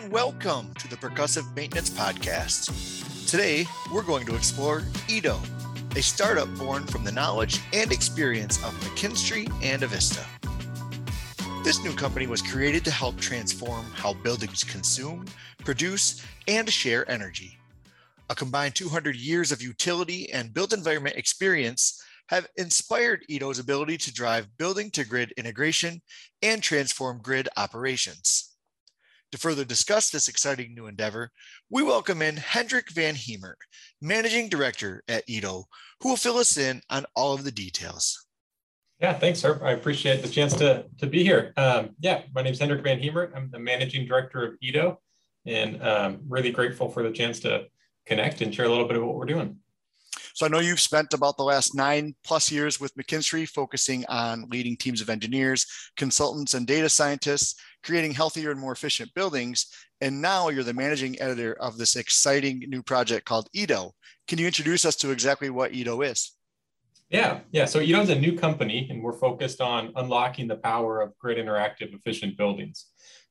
and welcome to the Percussive Maintenance Podcast. Today, we're going to explore Edo, a startup born from the knowledge and experience of McKinstry and Avista. This new company was created to help transform how buildings consume, produce, and share energy. A combined 200 years of utility and built environment experience have inspired Edo's ability to drive building-to-grid integration and transform grid operations. To further discuss this exciting new endeavor, we welcome in Hendrik van Hemert, Managing Director at Edo, who will fill us in on all of the details. Yeah, thanks, Herb. I appreciate the chance to be here. My name is Hendrik van Hemert. I'm the Managing Director of Edo, and really grateful for the chance to connect and share a little bit of what we're doing. So I know you've spent about the last 9+ years with McKinstry, focusing on leading teams of engineers, consultants, and data scientists, creating healthier and more efficient buildings. And now you're the managing editor of this exciting new project called Edo. Can you introduce us to exactly what Edo is? Yeah. So Edo is a new company, and we're focused on unlocking the power of grid interactive efficient buildings.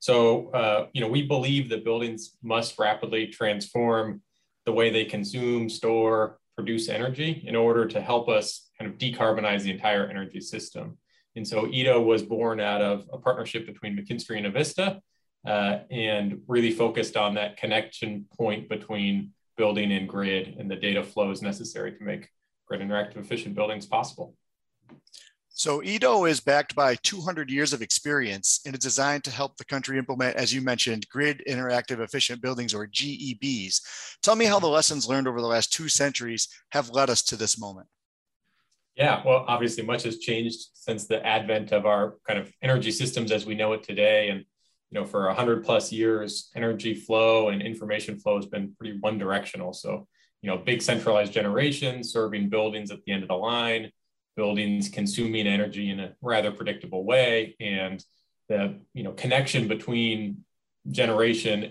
So, we believe that buildings must rapidly transform the way they consume, store, produce energy in order to help us kind of decarbonize the entire energy system. And so Edo was born out of a partnership between McKinstry and Avista, and really focused on that connection point between building and grid and the data flows necessary to make grid interactive efficient buildings possible. So Edo is backed by 200 years of experience, and it's designed to help the country implement, as you mentioned, grid interactive efficient buildings, or GEBs. Tell me how the lessons learned over the last 2 centuries have led us to this moment. Yeah, well, obviously much has changed since the advent of our kind of energy systems as we know it today. And, for 100+ years, energy flow and information flow has been pretty one directional. So, big centralized generation serving buildings at the end of the line, buildings consuming energy in a rather predictable way, and the connection between generation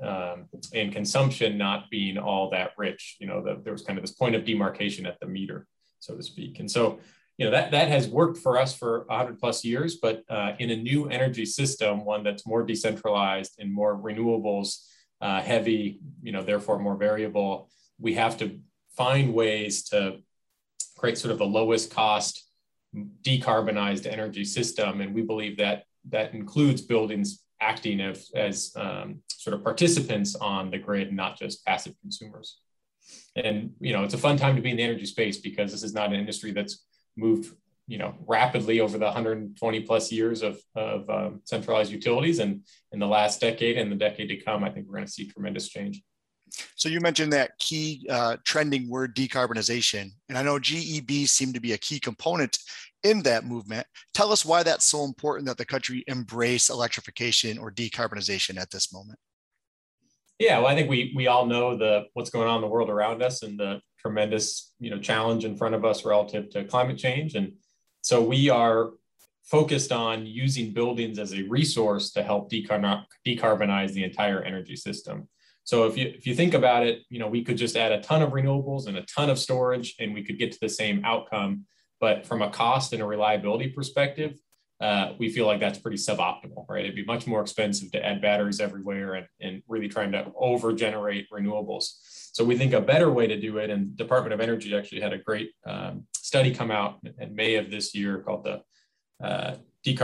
and consumption not being all that rich. There was kind of this point of demarcation at the meter, so to speak. And so that has worked for us for 100+ years, but in a new energy system, one that's more decentralized and more renewables heavy, therefore more variable, we have to find ways to create sort of the lowest cost decarbonized energy system. And we believe that includes buildings acting as sort of participants on the grid, not just passive consumers. And, it's a fun time to be in the energy space because this is not an industry that's moved, rapidly over the 120+ years of centralized utilities. And in the last decade and the decade to come, I think we're going to see tremendous change. So you mentioned that key trending word, decarbonization, and I know GEBs seem to be a key component in that movement. Tell us why that's so important that the country embrace electrification or decarbonization at this moment. Yeah, well, I think we all know what's going on in the world around us and the tremendous challenge in front of us relative to climate change. And so we are focused on using buildings as a resource to help decarbonize the entire energy system. So if you think about it, we could just add a ton of renewables and a ton of storage, and we could get to the same outcome. But from a cost and a reliability perspective, we feel like that's pretty suboptimal, right? It'd be much more expensive to add batteries everywhere and really trying to over-generate renewables. So we think a better way to do it, and Department of Energy actually had a great study come out in May of this year called the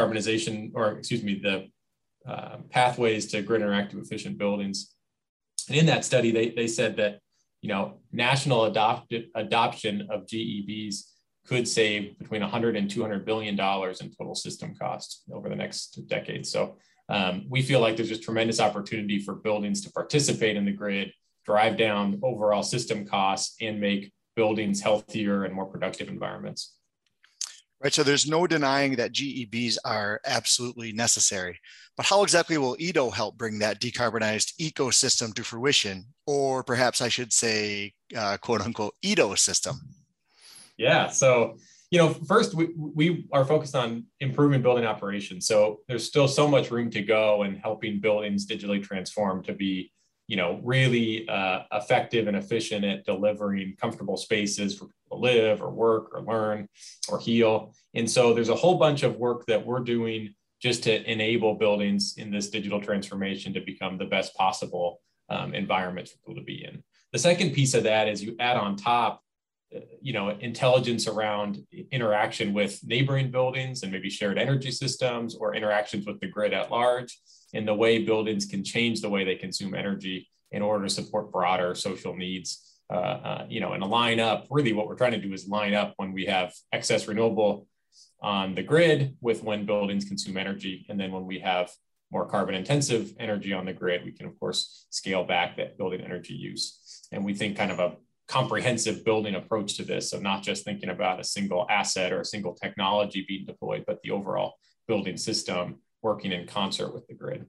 Pathways to Grid Interactive Efficient Buildings. And in that study, they said that, national adoption of GEBs could save between $100 and $200 billion in total system costs over the next decade. So we feel like there's just tremendous opportunity for buildings to participate in the grid, drive down overall system costs, and make buildings healthier and more productive environments. Right, so there's no denying that GEBs are absolutely necessary, but how exactly will Edo help bring that decarbonized ecosystem to fruition, or perhaps I should say, quote unquote, Edo system? Yeah, so, first we are focused on improving building operations. So there's still so much room to go in helping buildings digitally transform to be really effective and efficient at delivering comfortable spaces for people to live or work or learn or heal. And so there's a whole bunch of work that we're doing just to enable buildings in this digital transformation to become the best possible environments for people to be in. The second piece of that is you add on top, intelligence around interaction with neighboring buildings and maybe shared energy systems or interactions with the grid at large, and the way buildings can change the way they consume energy in order to support broader social needs. And line up, really what we're trying to do is line up when we have excess renewable on the grid with when buildings consume energy. And then when we have more carbon intensive energy on the grid, we can of course scale back that building energy use. And we think kind of a comprehensive building approach to this. So not just thinking about a single asset or a single technology being deployed, but the overall building system working in concert with the grid.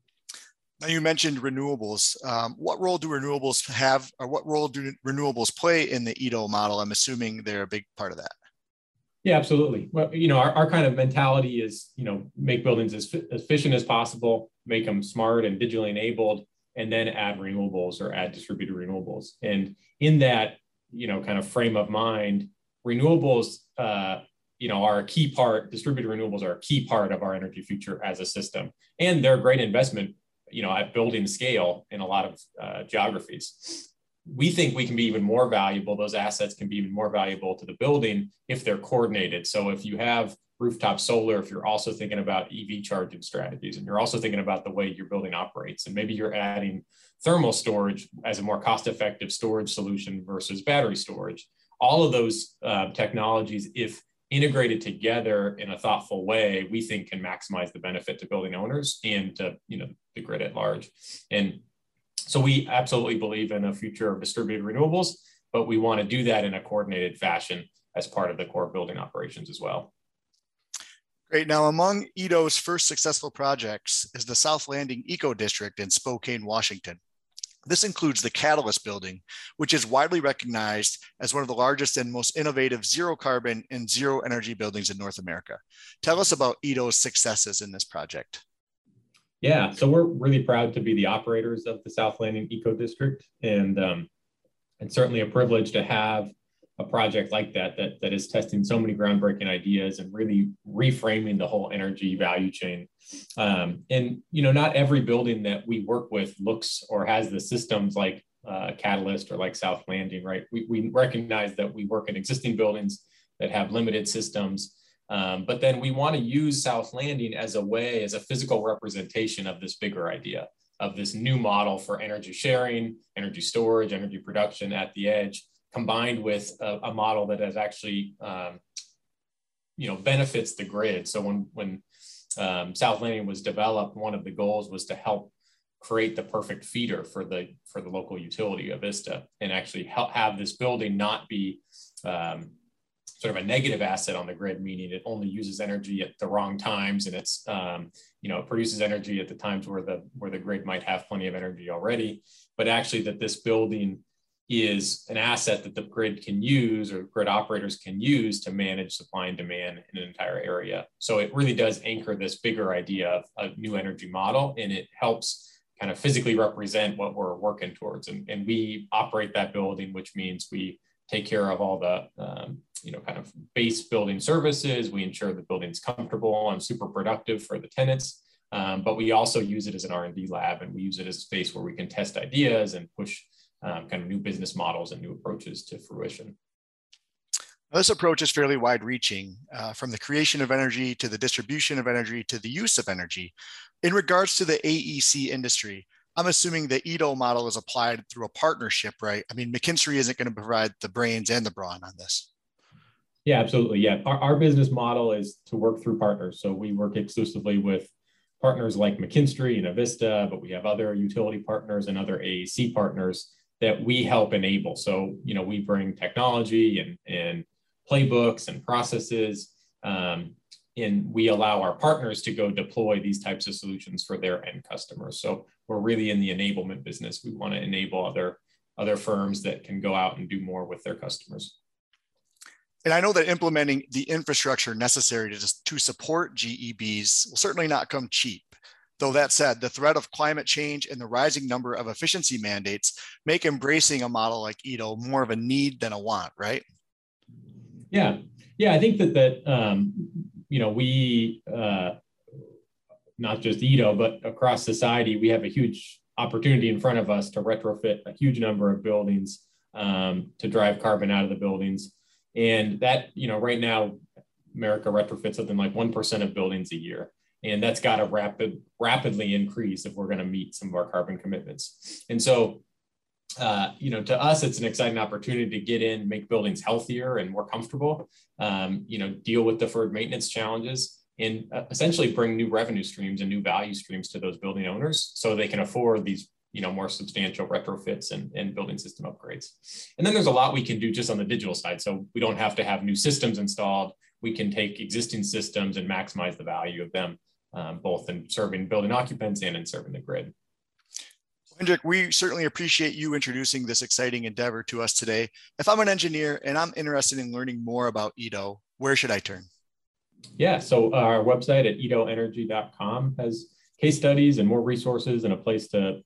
Now you mentioned renewables. What role do renewables have, or what role do renewables play in the EDO model? I'm assuming they're a big part of that. Yeah, absolutely. Well, our kind of mentality is, make buildings as efficient as possible, make them smart and digitally enabled, and then add renewables or add distributed renewables. And in that, kind of frame of mind, renewables, are a key part, distributed renewables are a key part of our energy future as a system. And they're a great investment, at building scale in a lot of geographies. We think we can be even more valuable. Those assets can be even more valuable to the building if they're coordinated. So if you have rooftop solar, if you're also thinking about EV charging strategies, and you're also thinking about the way your building operates, and maybe you're adding thermal storage as a more cost-effective storage solution versus battery storage, all of those technologies, if integrated together in a thoughtful way, we think can maximize the benefit to building owners and to the grid at large. And so we absolutely believe in a future of distributed renewables, but we want to do that in a coordinated fashion as part of the core building operations as well. Great. Now, among EDO's first successful projects is the South Landing Eco District in Spokane, Washington. This includes the Catalyst building, which is widely recognized as one of the largest and most innovative zero carbon and zero energy buildings in North America. Tell us about EDO's successes in this project. Yeah, so we're really proud to be the operators of the South Landing Eco District, and certainly a privilege to have a project like that is testing so many groundbreaking ideas and really reframing the whole energy value chain. And not every building that we work with looks or has the systems like Catalyst or like South Landing, right? We recognize that we work in existing buildings that have limited systems, but then we want to use South Landing as a physical representation of this bigger idea, of this new model for energy sharing, energy storage, energy production at the edge, combined with a model that has actually, benefits the grid. So when South Landing was developed, one of the goals was to help create the perfect feeder for the local utility, Avista, and actually help have this building not be sort of a negative asset on the grid, meaning it only uses energy at the wrong times, and it's it produces energy at the times where the grid might have plenty of energy already, but actually that this building is an asset that the grid can use or grid operators can use to manage supply and demand in an entire area. So it really does anchor this bigger idea of a new energy model, and it helps kind of physically represent what we're working towards. And we operate that building, which means we take care of all the kind of base building services. We ensure the building's comfortable and super productive for the tenants, but we also use it as an R&D lab, and we use it as a space where we can test ideas and push kind of new business models and new approaches to fruition. This approach is fairly wide-reaching, from the creation of energy to the distribution of energy to the use of energy. In regards to the AEC industry, I'm assuming the EDO model is applied through a partnership, right? I mean, McKinstry isn't going to provide the brains and the brawn on this. Yeah, absolutely. Yeah, our business model is to work through partners. So we work exclusively with partners like McKinstry and Avista, but we have other utility partners and other AEC partners that we help enable. So, we bring technology and playbooks and processes, and we allow our partners to go deploy these types of solutions for their end customers. So we're really in the enablement business. We want to enable other firms that can go out and do more with their customers. And I know that implementing the infrastructure necessary to support GEBs will certainly not come cheap. Though that said, the threat of climate change and the rising number of efficiency mandates make embracing a model like EDO more of a need than a want, right? Yeah, I think that we not just Edo, but across society, we have a huge opportunity in front of us to retrofit a huge number of buildings to drive carbon out of the buildings. And that, right now, America retrofits something like 1% of buildings a year. And that's got to rapidly increase if we're going to meet some of our carbon commitments. And so, to us, it's an exciting opportunity to get in, make buildings healthier and more comfortable, deal with deferred maintenance challenges, and essentially bring new revenue streams and new value streams to those building owners so they can afford these, more substantial retrofits and building system upgrades. And then there's a lot we can do just on the digital side. So we don't have to have new systems installed. We can take existing systems and maximize the value of them, both in serving building occupants and in serving the grid. Hendrik, we certainly appreciate you introducing this exciting endeavor to us today. If I'm an engineer and I'm interested in learning more about Edo, where should I turn? Yeah, so our website at edoenergy.com has case studies and more resources and a place to,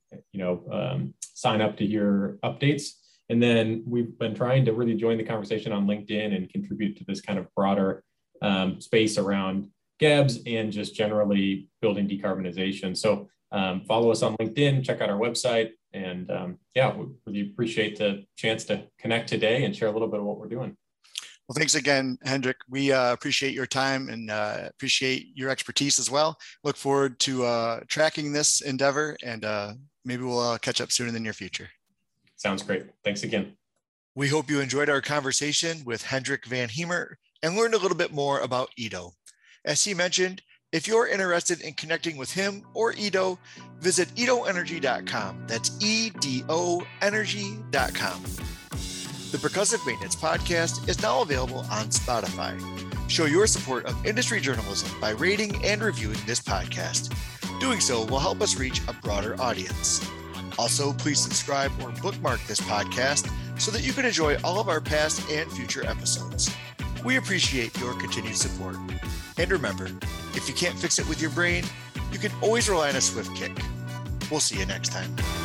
sign up to hear updates. And then we've been trying to really join the conversation on LinkedIn and contribute to this kind of broader space around GEBS and just generally building decarbonization. So follow us on LinkedIn, check out our website, and we really appreciate the chance to connect today and share a little bit of what we're doing. Well, thanks again, Hendrik. We appreciate your time and appreciate your expertise as well. Look forward to tracking this endeavor, and maybe we'll catch up soon in the near future. Sounds great. Thanks again. We hope you enjoyed our conversation with Hendrik Van Heemer and learned a little bit more about Edo. As he mentioned, if you're interested in connecting with him or Edo, visit edoenergy.com. That's edoenergy.com. The Percussive Maintenance Podcast is now available on Spotify. Show your support of industry journalism by rating and reviewing this podcast. Doing so will help us reach a broader audience. Also, please subscribe or bookmark this podcast so that you can enjoy all of our past and future episodes. We appreciate your continued support. And remember, if you can't fix it with your brain, you can always rely on a swift kick. We'll see you next time.